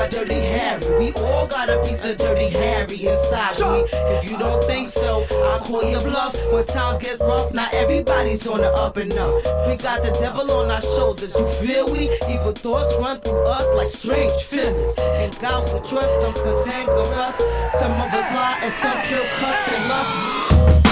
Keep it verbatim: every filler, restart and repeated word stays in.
Dirty Harry. We all got a piece of Dirty Harry inside me. If you don't think so, I'll call your bluff. When times get rough, not everybody's on the up and up. We got the devil on our shoulders, you feel we? Evil thoughts run through us like strange feelings. And God we trust, some cantankerous. Some of us lie and some kill, cuss and lust.